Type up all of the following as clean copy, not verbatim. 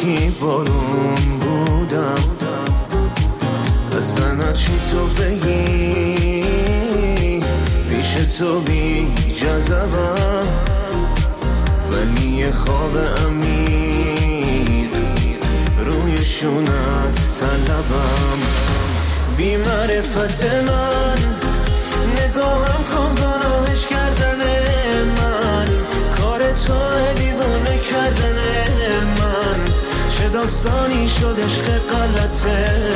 خشکی بارون بودم، اصلا چی تو بگی پیش تو بی جذبم، ولی یه خواب امید روی شونت طلبم. بی معرفت من نگاهم کن گناهش کردن من، کار تو دیوانه کردن من، چه داستانی شد عشق غلط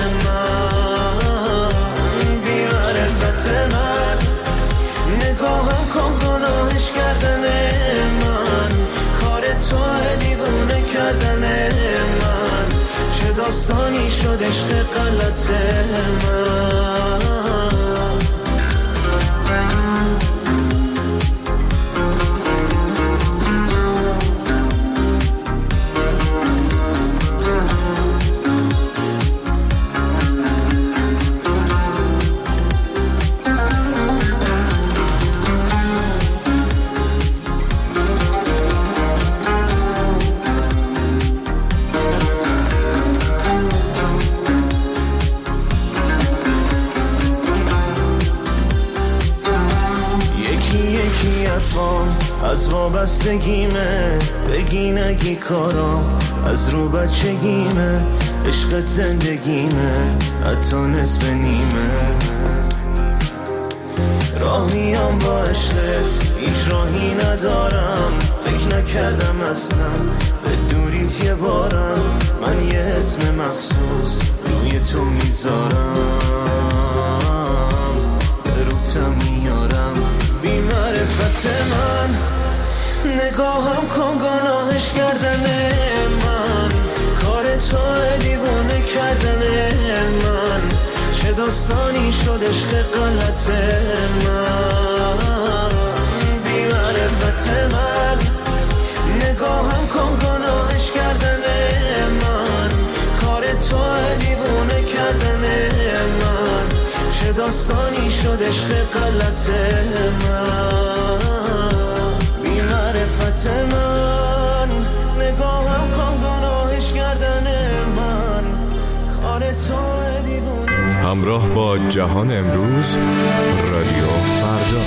من. بی معرفت من نگاهم کن گناهش کردن من، کار تو دیوانه کردن من، چه داستانی شد عشق غلط من. از وابستگیمه بگی نگی کارام، از رو بچگیمه عشق زندگیمه حتی نصف نیمه. راه میام با عشقت هیچ راهی ندارم، فکر نکردم اصلا به دوریت یه بارم، من یه اسم مخصوص روی تو میذارم، به روتم میارم. بی معرفت من نگاهم کن گناهش کردن من، کار تو دیوانه کردن من، چه داستانی شد عشق غلط من. بی معرفت من نگاهم کن گناهش کردن من، کار تو دیوانه کردن من، چه داستانی شد عشق غلط من. بی معرفت من نگاهم کن گناهش کردن من، کار تو دیوانه. همراه با جهان امروز، رادیو فردا.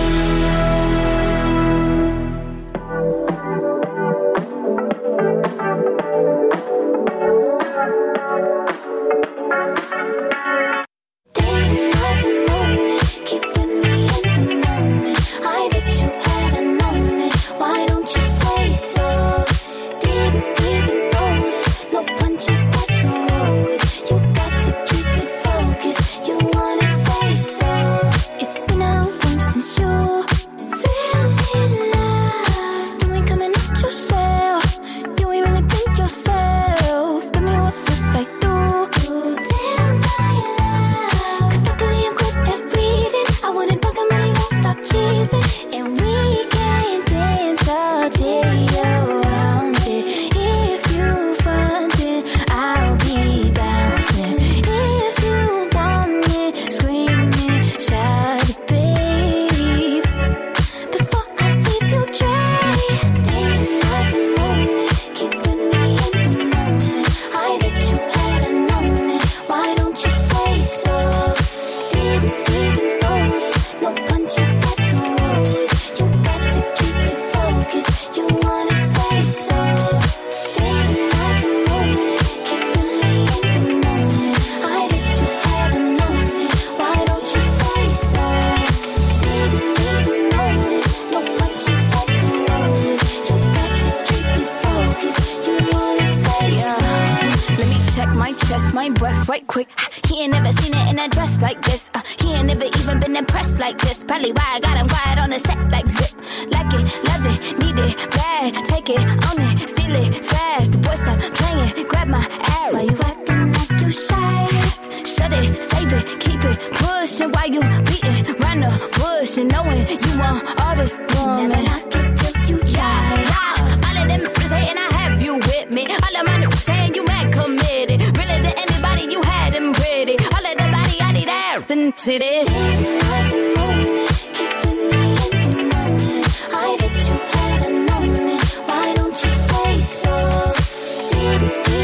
my breath right quick. He ain't never seen it in a dress like this. He ain't never even been impressed like this. Probably why I got him quiet on the set like zip. Like it, love it, need it, bad. Take it, own it, steal it, fast. The boy stop playing, grab my ass. Why you acting like you shy? Shut it, save it, keep it pushing. While you beating round the bush and knowing you want all this woman. Never knock it till you try. All of them niggas hating, I have you with me. All of my niggas saying you mad committed. Really to anybody you had them pretty. All of the body I need out and sit it. I bet you had known it. Why don't you say so? Didn't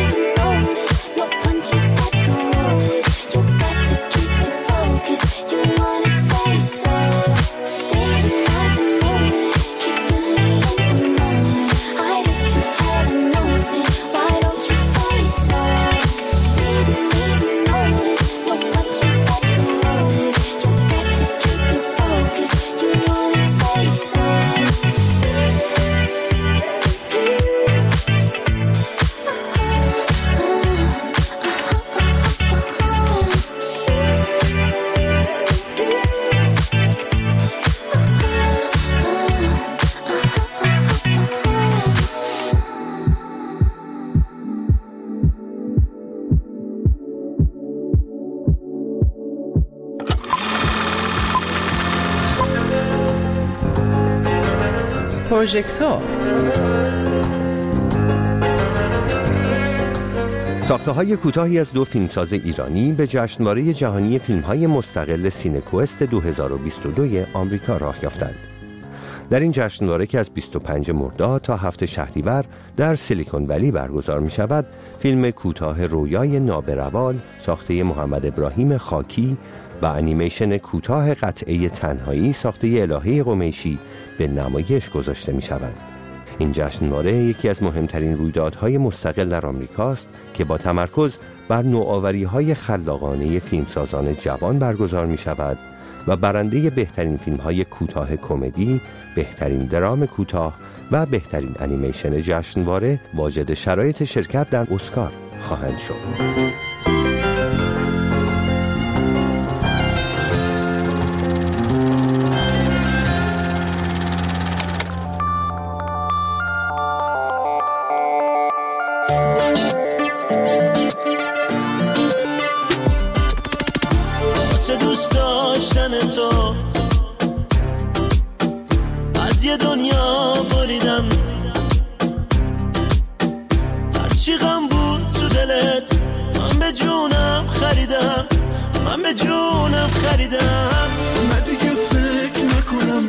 پروژکتور. ساخته‌های کوتاهی از دو فیلمساز ایرانی به جشنواره جهانی فیلم‌های مستقل سینکوست 2022 آمریکا راه یافتند. در این جشنواره که از 25 مرداد تا 7 شهریور در سیلیکون ولی برگزار می شود، فیلم کوتاه رویای نابروال ساخته محمد ابراهیم خاکی و انیمیشن کوتاه قطعه تنهایی ساخته الهه قمیشی به نمایش گذاشته می شود. این جشنواره یکی از مهمترین رویدادهای مستقل در آمریکاست که با تمرکز بر نوآوری‌های خلاقانه فیلمسازان جوان برگزار می شود و برنده بهترین فیلم‌های کوتاه کمدی، بهترین درام کوتاه و بهترین انیمیشن جشنواره واجد شرایط شرکت در اسکار خواهند شد. دوست داشتن تو از یه دنیا بریدم، هرچی غم بود تو دلت من به جونم خریدم، من به جونم خریدم. من دیگه فکر نکنم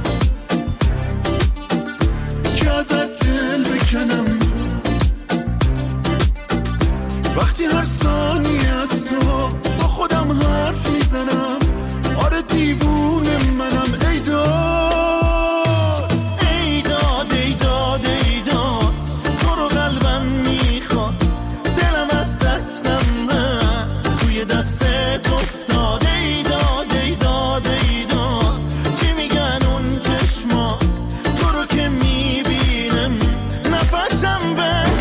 که ازت دل بکنم، وقتی هر ثانیه از تو با خودم حرف میزنم. آره دیوونه منم. ای داد ای داد ای داد ای داد، تو رو قلبم میخواد، دلم از دستم نه توی دستت افتاد. ای داد ای داد ای داد، چی میگن اون چشما، تو رو که میبینم نفسم بمیاد.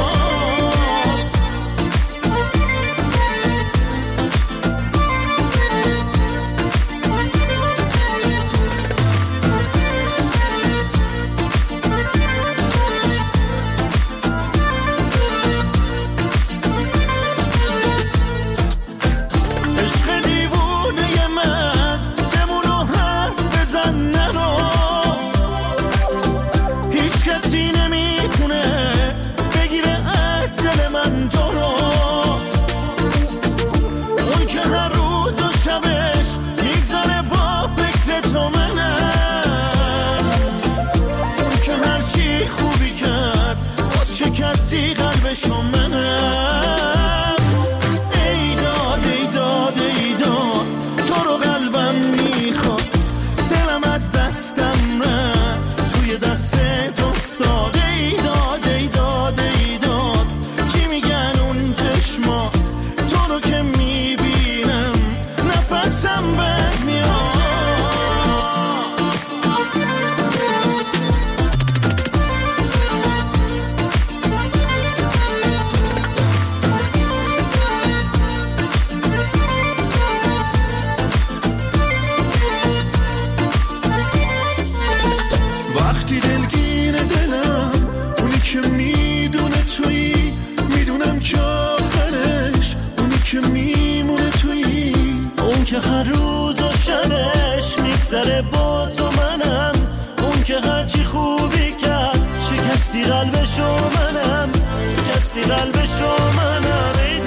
که هر روز و شبش میگذره با تو منم، اون که هرچی خوبی کرد شکستی قلبشو منم، شکستی قلبشو منم. ای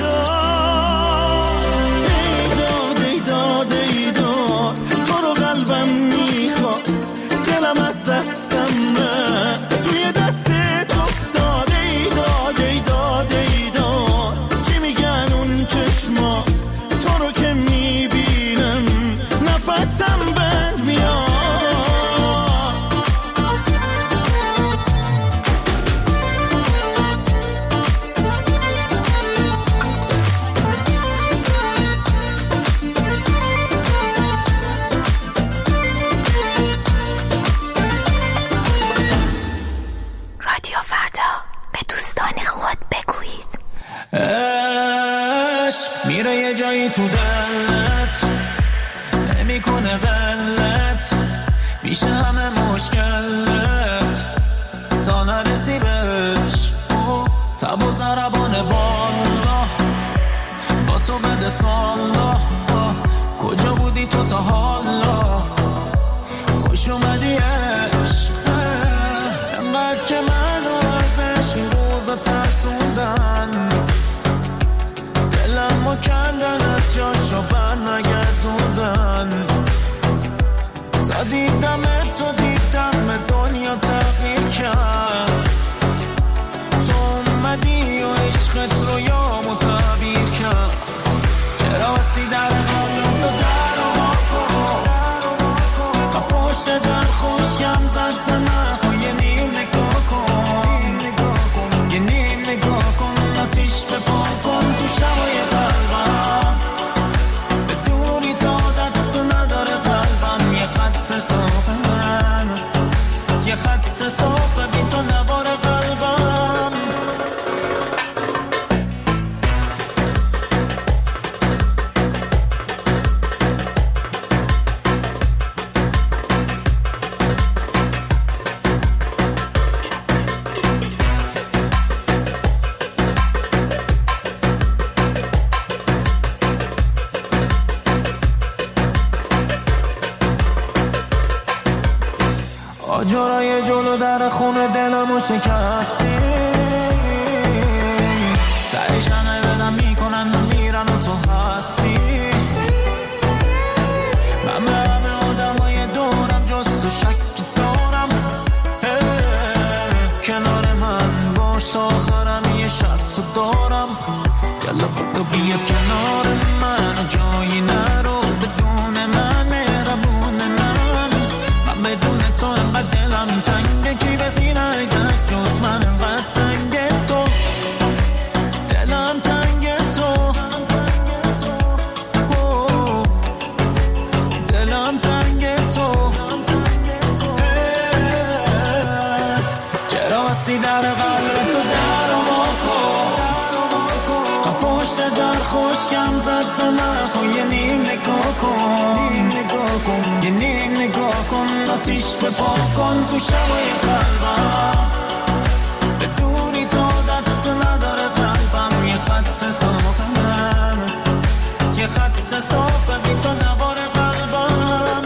داد ای داد ای داد، تو رو قلبم میخواد، دلم از دستم نه توی دستت افتاد. ای داد ای داد ای داد، چی میگن اون چشما، تو رو که میبینم نفسم بند میاد. رادیو فردا، به دوستان خود بگویید عشق میره یه جایی تو دلت، نمیکنه غلط، میشه همه مشکلت تا نرسی بهش. تب و ضربان بالا با تو بده سالا، کجا بودی تو تا حالا، خوش اومدی عشق. دیدم دنیا تغییر کرد. تو اومدی و عشقت رو یامو تعبیر کرد. چرا بستی در قلبم تو در و ما کن و پشت در خوشگم زد به من. یه نیم نگاه کن، یه نیم نگاه کن، آتیش به پا کن تو شبای قلبم. به دوری تا عادت تو نداره قلبم. یه خط صاف من، یه خط صاف بی تو نباره قلبم. آجرای جلو در خونه دلمو شکستی. تهش همه بدم میکنن و میرن و تو هستی. من به همه آدمای دورم جز تو شکی دارم. کنار من باش تا آخرم یه شرط تو دارم. یلا بگو بیا کنار من و جایی نرو بدون من. مهربون من بدون تو انقدر دلم تنگه. کی به سینه زد جز من انقدر سنگه. تو دلم تنگه، تو دلم تنگه. تو چرا بستی در قلب تو در و ما کن و پشت در خوشگم زد به من. یه نیم نگاه کن، یه نیم نگاه کن، آتیش به پا کن تو شبای قلبم. به دوری تا عادت تو نداره قلبم. یه خط صاف من، یه خط صاف بی تو نباره قلبم.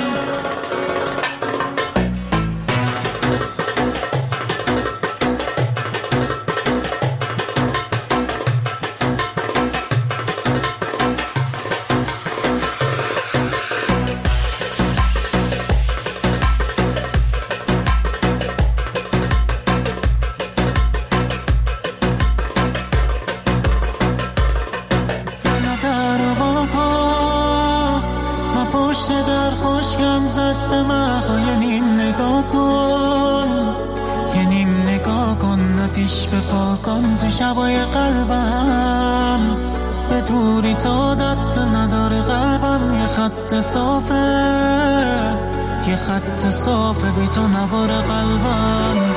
شبای قلبم به دوری تا دت نداره قلبم. یه خط صافه، یه خط صافه بی تو نواره قلبم.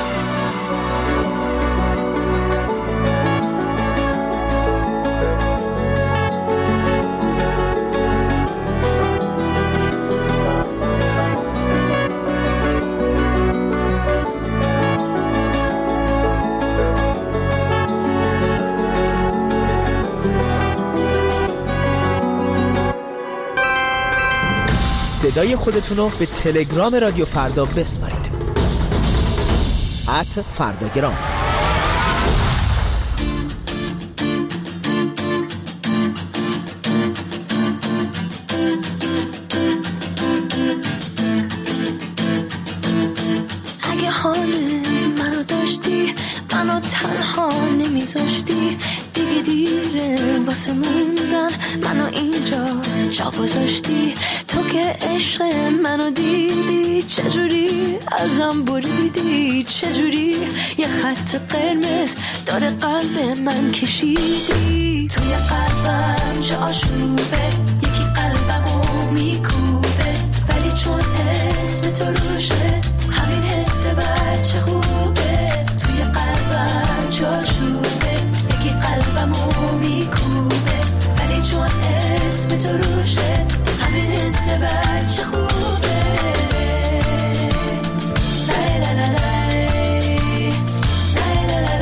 صدای خودتون رو به تلگرام رادیو فردا بسپارید. @فرداگرام. اگه حال منو داشتی، منو تنها نمیذاشتی، دیگه دیره واسه موندن منو اینجا جا گذاشتی. تو که عشق منو دیدی، چجوری ازم بریدی، چجوری یه خط قرمز داره قلب من کشیدی. توی قلبم جا آشوبه، یکی قلبمو میکوبه، ولی چون اسم تو روشه همین حس بچه خوبه. توی قلبم جا آشوبه، یکی قلبمو میکوبه، ولی چون اسم تو روشه همین حس بچه خوبه. لای لای لای لای لای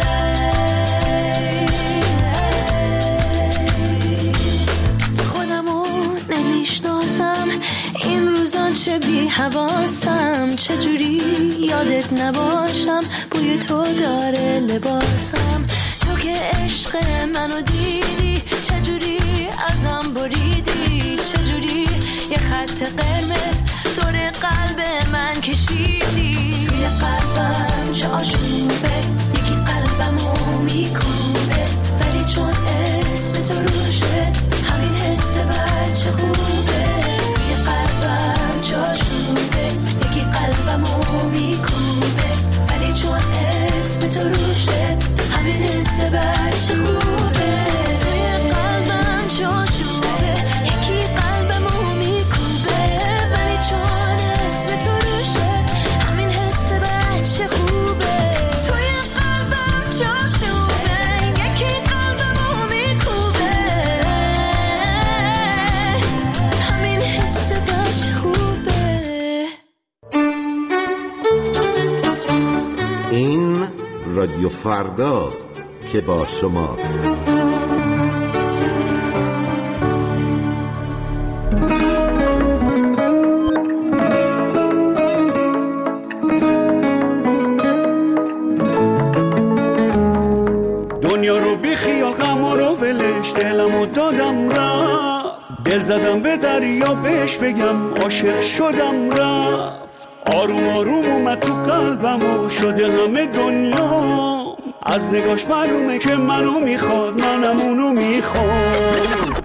لای. خودمو نمیشناسم این روزا، چه بی حواسم، چجوری یادت نباشم، بوی تو داره لباسم. تو که عشق منو دیدی، چجوری ازم بریدی، چجوری یه خط قرمز دور قلب من کشیدی. توی قلبم چه آشوبه، یکی قلبمو میکوبه، ولی چون اسم تو روشه همین حس بچه خوبه. توی قلبم چه آشوبه، یکی قلبمو میکوبه، ولی چون اسم تو روشه همین حس بچه خوبه. توی قلبم چه آشوبه، یکی قلبمو میکوبه، ولی چون اسم تو روشه همین حس بچه خوبه. توی قلبم چه آشوبه، یکی قلبمو میکوبه، همین حس بچه خوبه. این رادیو فرداست که با شماست. دنیا رو بی خیال غم رو ولش، دلمو دادم رفت، دل زدم به دریا بهش بگم عاشق شدم رفت. آروم آروم اومد تو قلبم و شده همه دنیا، از نگاش معلومه که منو میخواد، منم اونو میخواد.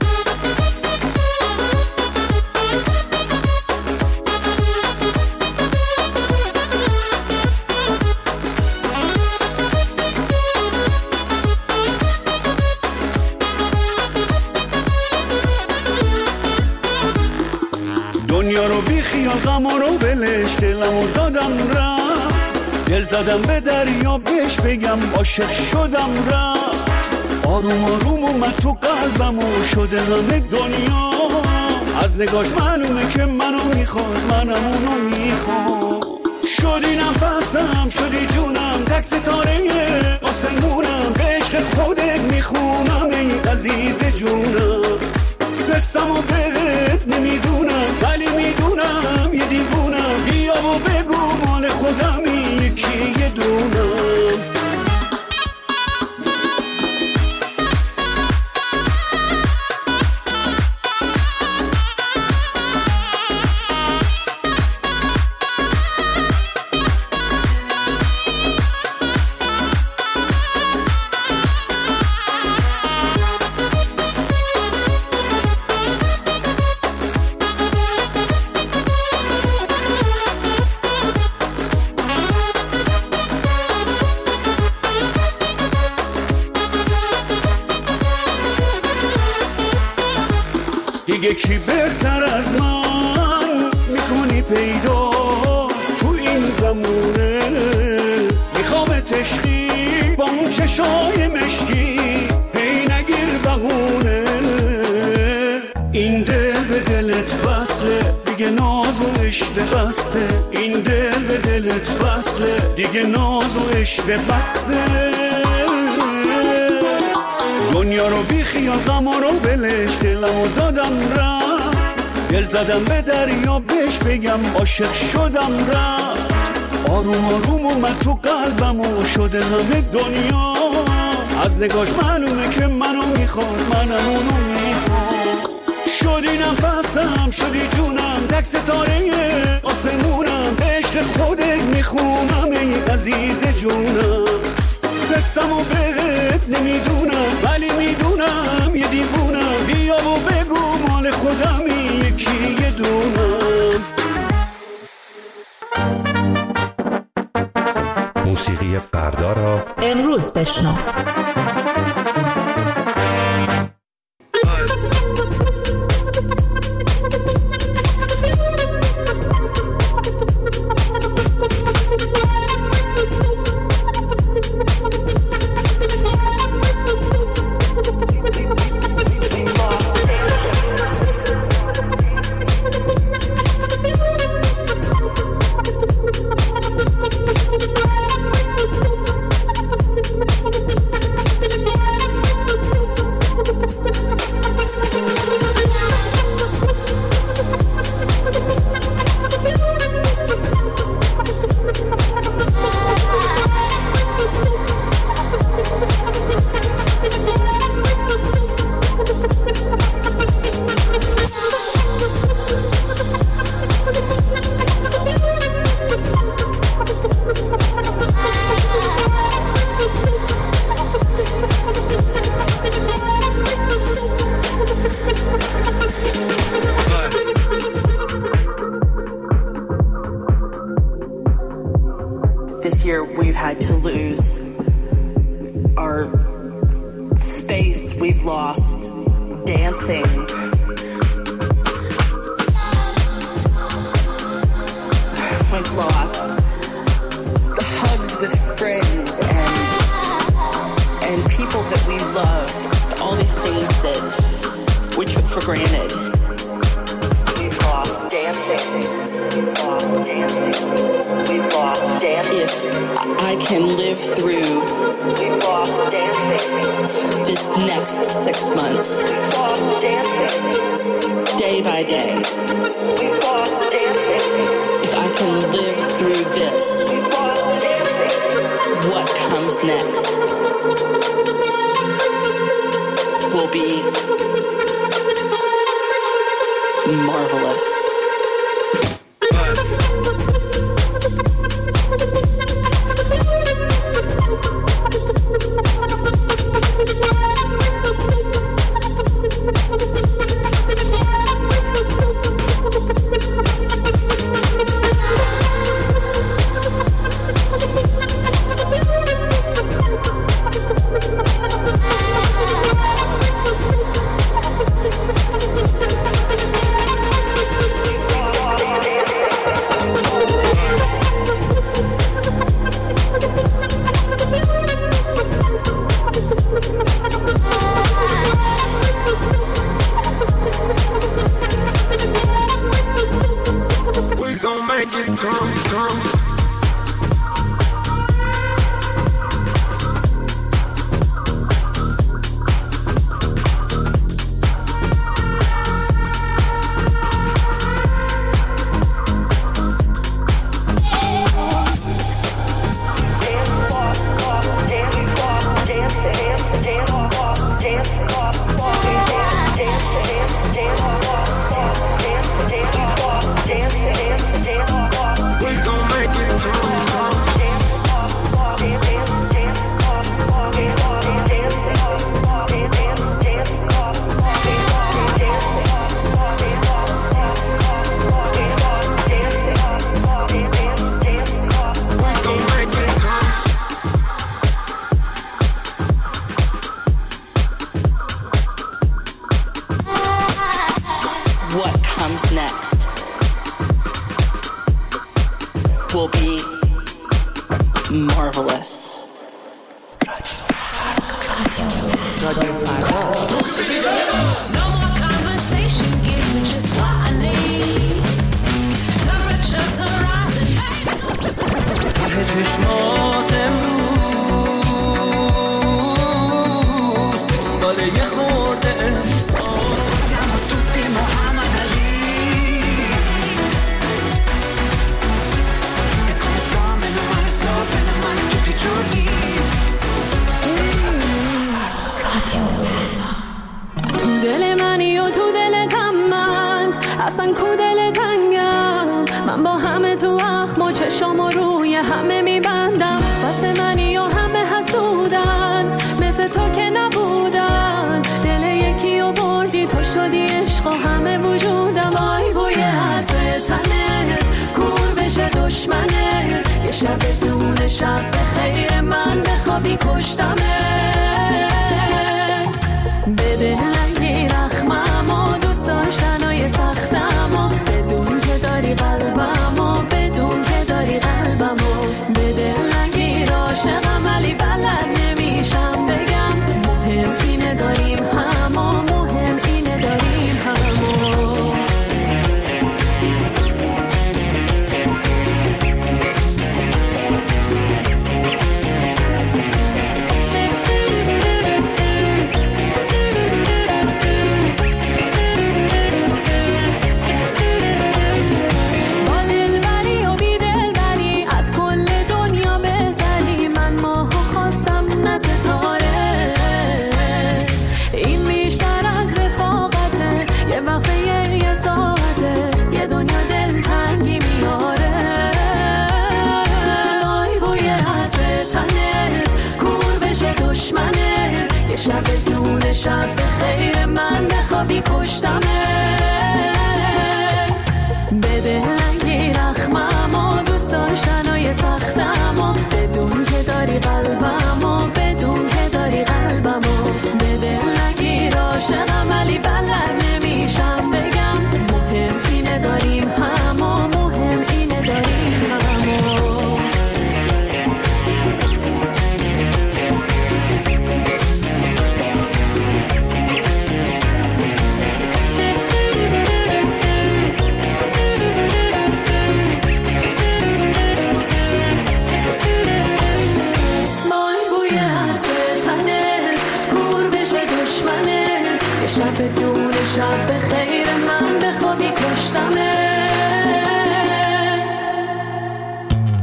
دنیا رو بی خیال غم رو ولش، دلمو دادم رفت، دل زدم به دریا بهش بگم عاشق شدم رفت. آروم آروم اومد تو قلبم و شده همه دنیا، از نگاش معلومه که منو میخواد، منم اونو میخواد. شدی نفسم، شدی جونم، تک ستاره آسمونم، به عشق خودت میخونم ای عزیز جونم. قصه‌مو بهت نمیدونم ولی میدونم یه دیوونم، بیا و بگو مال خودمی یکی یه دونم. دیگه کی بهتر از من میکنی پیدا تو این زمونه، میخوامت عشقی با اون چشای مشکی، هی نگیر بهونه. این دل به دلت وصله دیگه ناز و عشق بسته، این دل به دلت وصله دیگه ناز و عشق بسته. دنیا رو بی خیال غم رو ولش، دلمو دادم رفت، دل زدم به دریا بهش بگم عاشق شدم رفت. آروم آروم اومد تو قلبم و شده همه دنیا، از نگاش معلومه که منو میخواد، منم اونو میخواد. شدی نفسم، شدی جونم، تک ستاره آسمونم، به عشق خودت میخونم ای عزیز جونم. قصه‌مو بهت نمیدونم ولی میدونم یه دیوونم، بیا و بگو مال خودمی یکی یه دونم. موسیقی فردا را امروز بشنو. This year we've had to lose our space, we've lost dancing. We've lost the hugs with friends and people that we loved, all these things that we took for granted. We've lost dancing. We've lost dancing. We've lost dancing. If I can live through, we've lost dancing. This next 6 months, we've lost dancing. Day by day, we've lost dancing. If I can live through this, we've lost dancing. What comes next will be marvelous. شب بخیر من بخوابی پشتمت بده رنگی رخمم و دوست داشتنای سختم و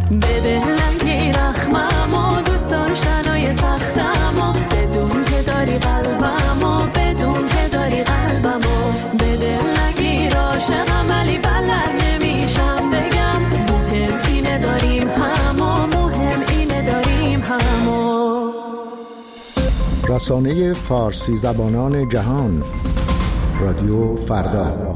بده لنگی رخمم و دوست داشتنای سختم و بدون که داری قلبم و بدون که داری قلبم و بده لنگی عاشقم ولی بلد نمیشم بگم مهم اینه داریم هم و مهم اینه داریم هم و رسانه فارسی زبانان جهان رادیو فردا.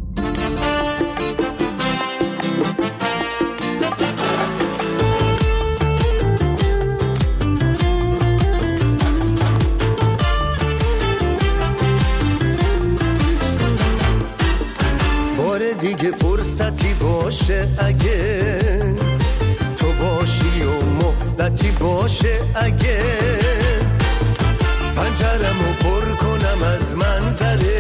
دیگه فرصتی باشه اگه تو باشی و مدتی باشه اگه پنجرمو پر کنم از منظره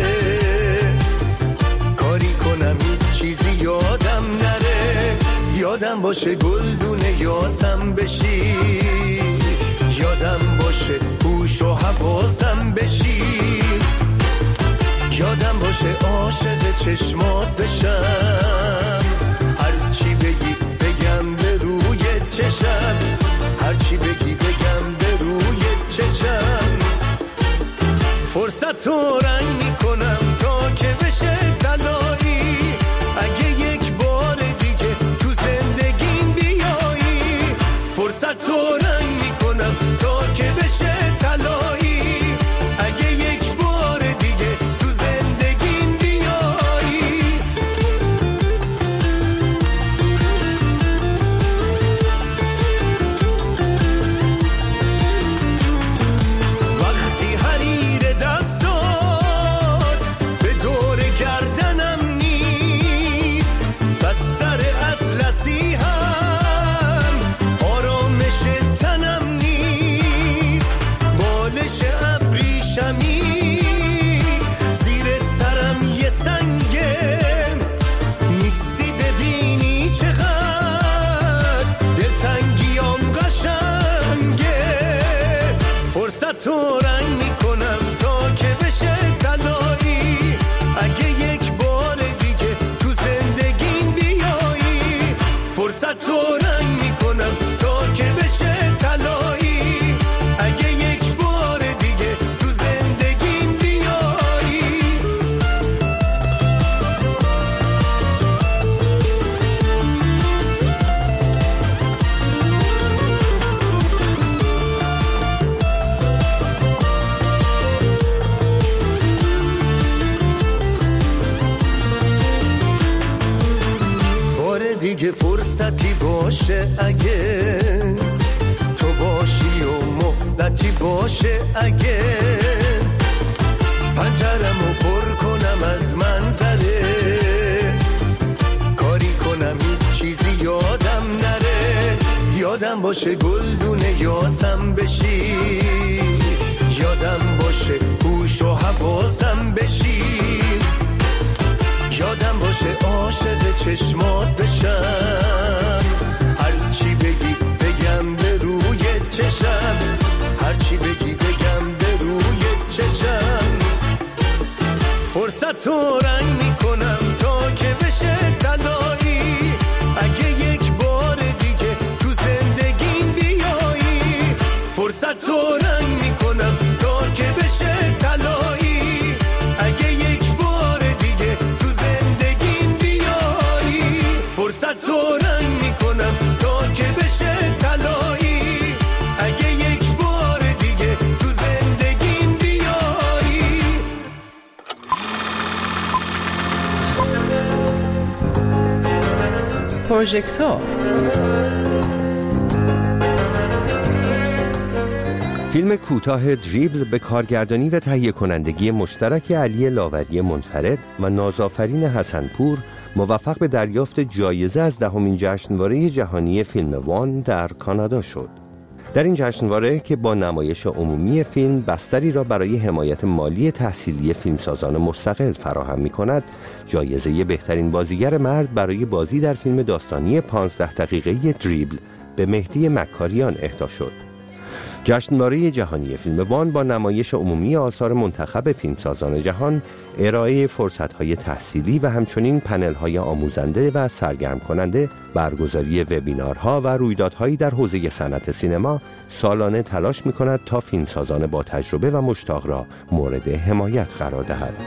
کاری کنم هیچ چیزی یادم نره یادم باشه گلدونه یاسم بشی یادم باشه هوش و حواسم بشی یادم باشه عاشق چشمات بشم هرچی بگی بگم به روی چشم هرچی بگی بگم به روی چشم فرصت رو رنگ میکنم تا که بشه طلایی اگه یک بار دیگه تو زندگیم بیایی فرصت رو رنگ میکنم تا که بشه طلایی اگه یک بار دیگه تو زندگیم بیایی وقتی حریر دست داد به دور گردنم نیست بستر اطلسی هم آرامش تنم نیست بالش ابریشمی زیر سرم یه سنگه نیستی ببینی چقدر دلتنگیام قشنگه فرصت رو رنگ میکنم تا که بشه طلایی اگه یک بار دیگه تو زندگیم بیایی فرصت رو رنگ میکنم تا که بشه طلایی اگه یک بار دیگه تو زندگیم بیایی بار دیگه فرصتی باشه اگه تو باشی و مدتی باشه اگه پنجرمو پر کنم از منظره کاری کنم هیچ چیزی یادم نره یادم باشه گلدونه یاسم بشی یادم باشه هوش و حواسم بشی یادم باشه عاشق چشمات بشم هرچی بگی بگم به روی چشم هرچی بگی بگم به روی چشم فرصت رو رنگ میکنم تا که بشه طلایی اگه یک بار دیگه تو زندگیم بیایی فرصت رو رنگ میکنم تا که بشه طلایی اگه یک بار دیگه تو زندگیم بیایی فرصت رو رنگ میکنم تا که بشه طلایی اگه یک بار دیگه تو زندگیم بیایی پروژکتور فیلم کوتاه دریبل به کارگردانی و تهیه کنندگی مشترک علی لاوری منفرد و نازآفرین حسنپور موفق به دریافت جایزه از 10مین جشنواره جهانی فیلم وان در کانادا شد. در این جشنواره که با نمایش عمومی فیلم بستری را برای حمایت مالی تحصیلی فیلمسازان مستقل فراهم می‌کند، جایزه بهترین بازیگر مرد برای بازی در فیلم داستانی 15 دقیقه‌ای دریبل به مهدی مکاریان اهدا شد. جشنواره جهانی فیلم وان با نمایش عمومی آثار منتخب فیلمسازان جهان، ارائه فرصت‌های تحصیلی و همچنین پنل‌های آموزنده و سرگرم کننده، برگزاری وبینارها و رویدادهایی در حوزه صنعت سینما سالانه تلاش می‌کند تا فیلمسازان با تجربه و مشتاق را مورد حمایت قرار دهد.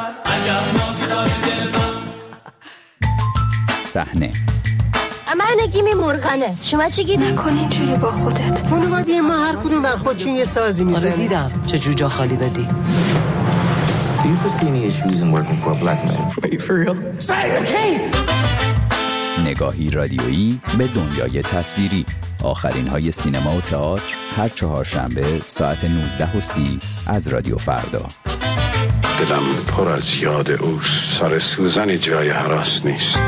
صحنه. من گفتیم این مرغنه. شما چی گیدی؟ نکن اینجوری با خودت. خانواده ما هر کدوم بر خودشون یه سازی میزنه. آره دیدم چه جوجا خالی دادی. Do you foresee any issues in working for a black man? Wait, for real? نگاهی رادیویی به دنیای تصویری. آخرین های سینما و تئاتر هر چهارشنبه ساعت 19:30 از رادیو فردا. دلم پر از یاد اوست. سر سوزن جای هراس نیست.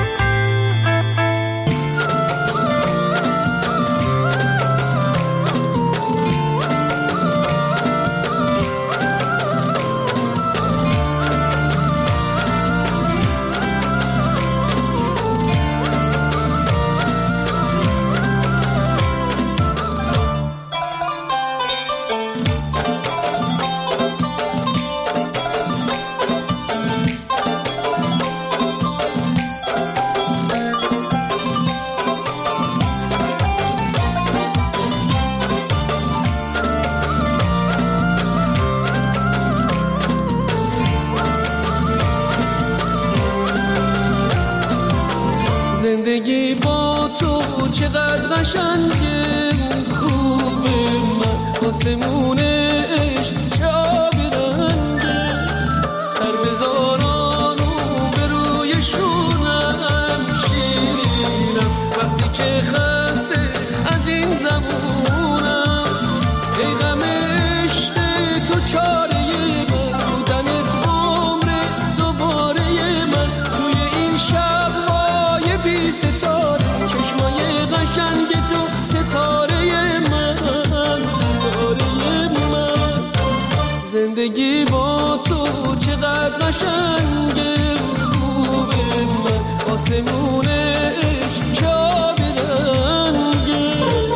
زندگی با تو چقدر قشنگه، خوبه من آسمونه عشق چه آبی رنگه، سر بذارانو به روی شونم شیرینم وقتی که خسته از این زمونم، ای غم عشق تو چاره من بودنت عمر دوباره من، توی این شب‌های بی ستاره چشمای قشنگ تو ستاره من، ستاره من. زندگی با تو چقدر قشنگه، خوبه من آسمون عشق چه آبی رنگه.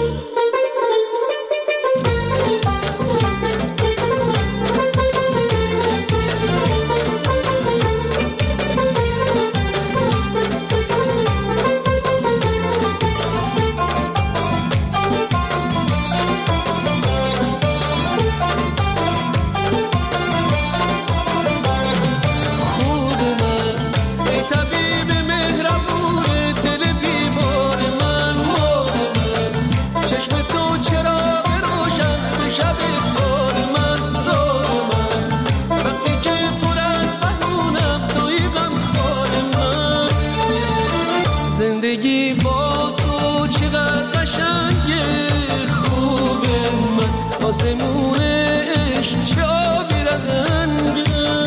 زندگی با تو چقدر قشنگه، خوبه من آسمون عشق چه آبی رنگه.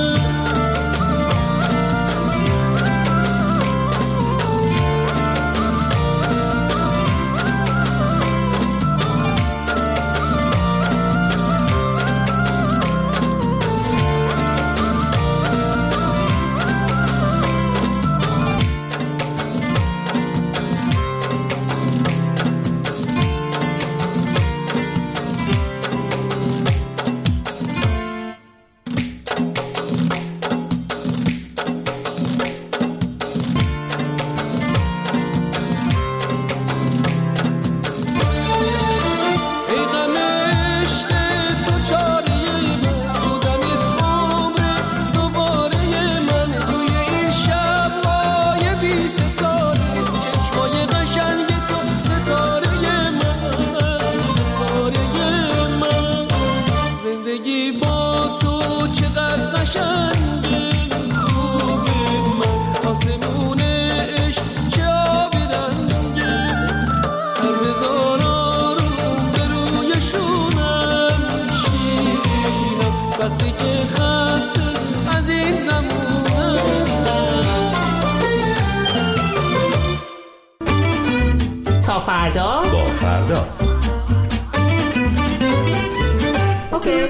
تا فردا با فردا. اوکی.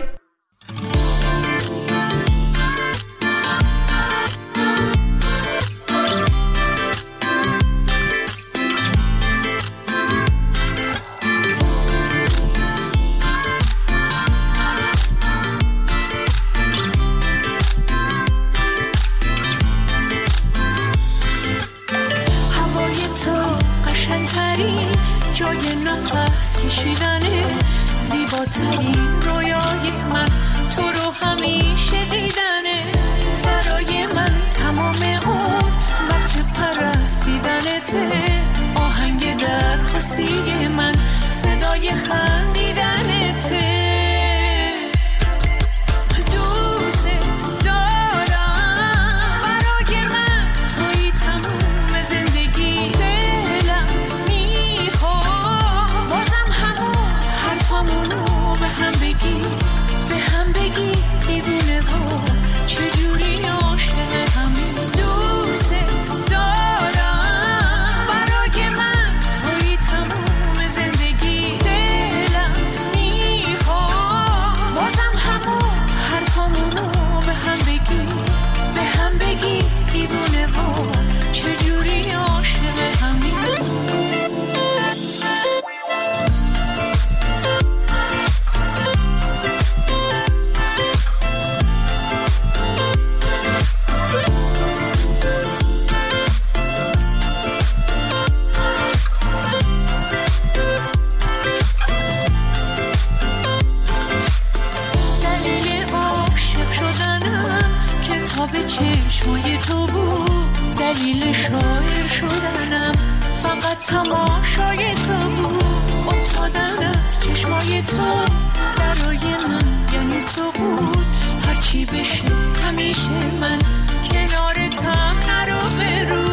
جای نفس کشیدنه، زیباترین رویای من تو رو همیشه دیدنه، برای من تمام اون وقت پرستیدنته، آهنگ در دلیل شاعر شدنم فقط تماشای تو بود، افتادن از چشمای تو برای من یعنی سقوط. هرچی بشه همیشه من کنارتم نرو برو.